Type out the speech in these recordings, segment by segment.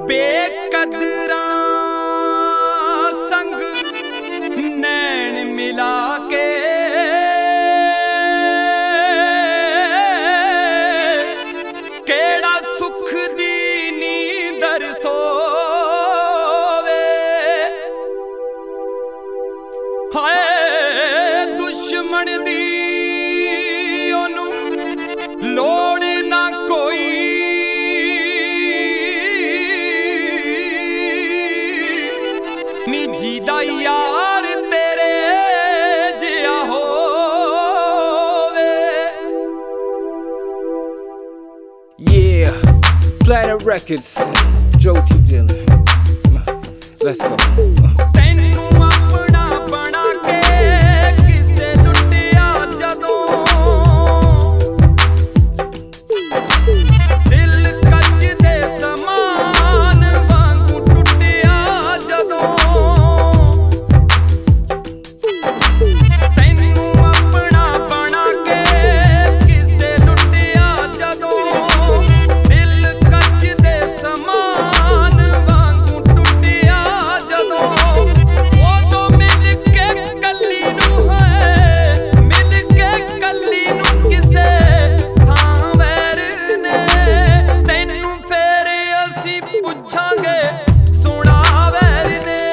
बेकदरा संग नैन मिला के केड़ा सुख दी नींदर सोवे। हाय दुश्मन दी ओनू लोड़ ना कोई, नी जीदा यार तेरे जिया होवे। Yeah, Planet Records, Joe T. Dillon. Let's go. तैनू अपना बना के किसे लुटिया जदों, दिल कच दे समान वांगू टुटिया जदों। तैनू अपना बना के किसे लुटिया जदों, दिल कच दे समान वांगू टुटिया जदों। उदों मिल के कल्ली नूं है, मिल के कल्ली नूं किसे थां वैर ने। तैनू फेर असीं पुछांगे सुना वैर ने,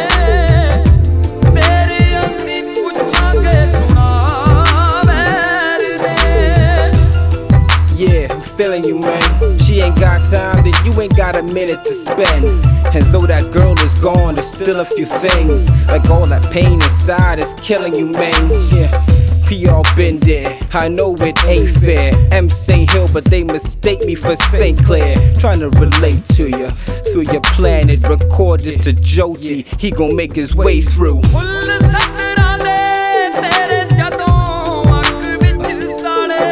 फेर असीं पुछांगे सुना वैर ने। Yeah, I'm feeling you, man. She ain't got time, then you ain't got a minute to spend. And though that girl is gone, there's still a few things. Like all that pain inside is killing you, man. Yeah, we all been there. I know it ain't fair. M St. Hill, but they mistake me for St. Clair. Trying to relate to you through your planet. Record this to Joe T. He gon' make his way through. फुल सतरां दे तेरे जदों अख विच साड़े,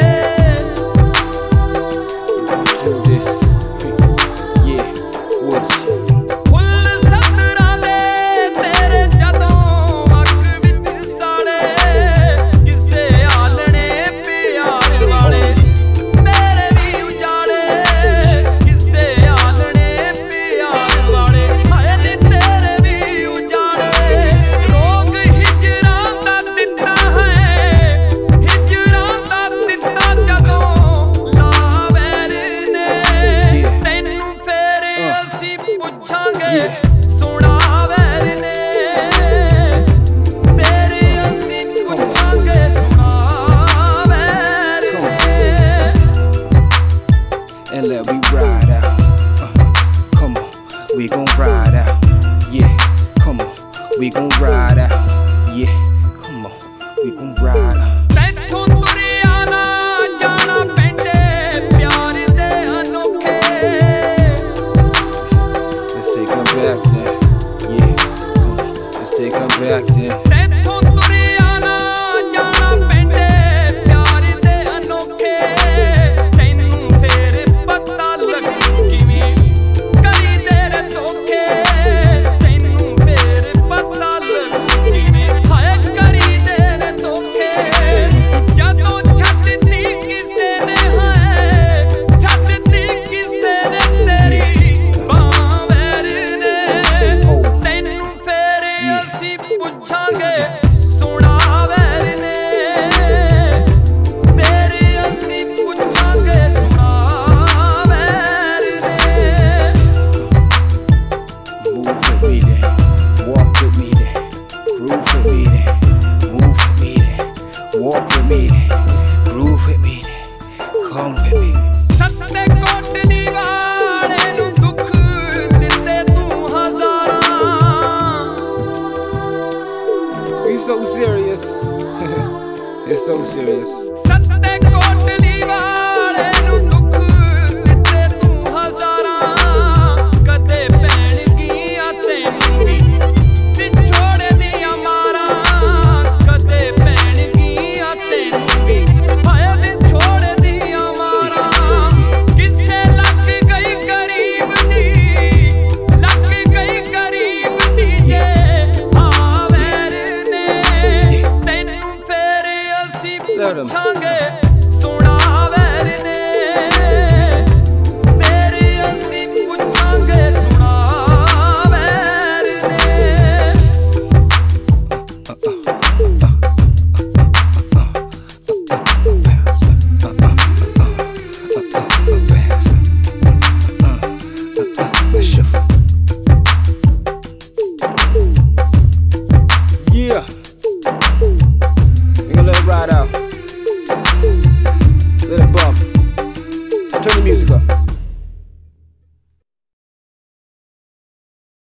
Do this. Yeah, what's फुल सतरां दे तेरे जदों अख विच साड़े। किसे आलणे प्यार वाले तेरे भी उजाड़े, किसे आलणे प्यार वाले हाय नी तेरे भी उजाड़े। रोग हिजरां दा दित्ता है, हिजरां दा दित्ता जदों ला वैर ने। तैनू फेर असीं पुछांगे सुना वैर ने, फेर असीं पुछांगे सुना वैर ने। and let me ride out. Come on, we gon' ride out. Yeah, come on, we gon' ride out. Yeah, come on, we gon' ride out. तैथों तुरिया ना जाना पैंदे प्यार दे अनोखे। Let's take her back then. Yeah, come on, let's take her back then. तैथों तुरिया ना जाना पैंदे प्यार दे अनोखे। तैनू फेर पता लगू किवें करी तेरे धोखे। तैनू फेर पता लगू किवें हाय करी तेरे धोखे। जदों छड्डती किसे ने है, छड्डती किसे ने तेरी बां वैर ने। तैनू फेर असीं पुछांगे सुना वैर ने, फेर असीं पुछांगे सुना वैर ने। Move with me then, walk with me then, groove with me then, move with me then, walk with me then, groove with me then, come with me. सत्ते कोटली वाले नू दुख दिंदे तू हज़ारां। We so serious. It's so serious.